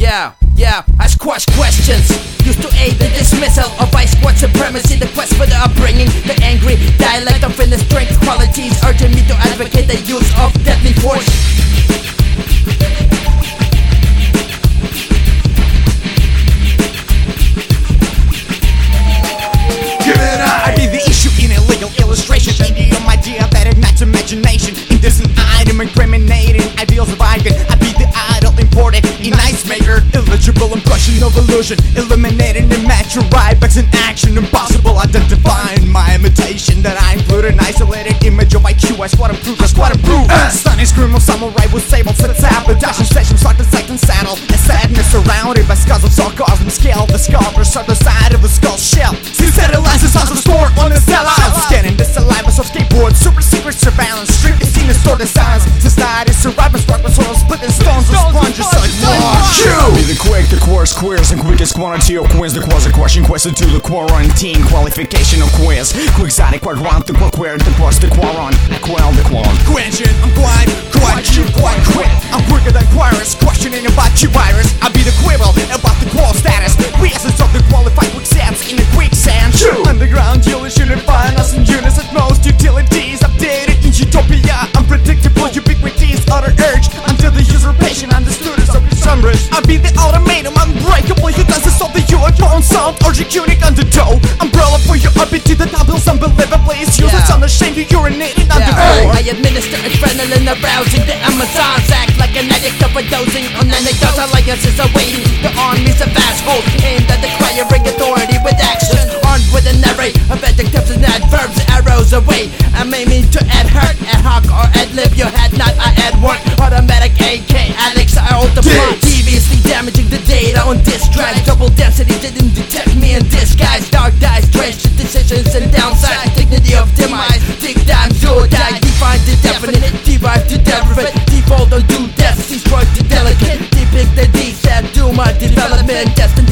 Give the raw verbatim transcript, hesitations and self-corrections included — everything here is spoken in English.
Yeah, yeah, I squash questions. Used to aid the dismissal of vice squad supremacy. The quest for the upbringing, the angry dialect of inner strength qualities, urging me to advocate the use of deadly force. Give it up! I be the issue in illegal illustration. Idiom idea that ignites imagination. Indecent item incriminating ideals of icon. I be the idol imported in ice maker. Illegible impression of illusion. Eliminating immature rybacks in action. Impossible identifying my imitation. That I include an isolated image of I Q. I squad improve, I squad improve. uh. Stunning scream of samurai with sables and sabotaging sessions like the second saddle. And sadness surrounded by scars of sarcasm. Scale the scars are the side of the skull shell. Since that is house of store on the sellout. Scanning the saliva of skateboards. Super secret surveillance. Street is seen as store designs. Society surviving spark with soil splitting stones with sponges like Be the quick, the coarse queers, and quickest quantity of quiz. The quasi question question to the quarantine qualification of quiz. Quixotic quadrant, the queer, the course, the quaron, quell the qualm. Question, I'm quite, quite cheap, quite quick. I'm quicker than queers, questioning about your virus. I be the quibble about the qual status. We essence of the qualified quicksands in the quicksand. Underground dealers unifying us in units at most. Utilities updated in utopia. Unpredictable ubiquities, utter urge until the usurpation understood as of the summers. I be the automatum, unbreakable. You dance of the your own sound, urging unique undertow. Umbrella for your ability, the doubles unbelievably. It's useless, Yeah. unashamed, you urinating under Yeah, oath. I administer adrenaline arousing. The Amazons act like an addict overdosing on anecdotes. Alliances awaiting the armies of assholes aimed at acquiring authority with actions. Armed with an array of adjectives and adverbs, arrows away. I'm aiming to add hurt, ad hoc or ad lib. You had not, I add one. Automatic A K, Alex, I ultimate. Deviously damaging the data on disk drive. Double density didn't detect me in disguise. Dark dice, drenched in decisions and downsides. Dignity of demise, dig down, do or die. Define the definite, derive to derivative. Default on do death, destroy the delicate. Depict the D-set, do my development. Destiny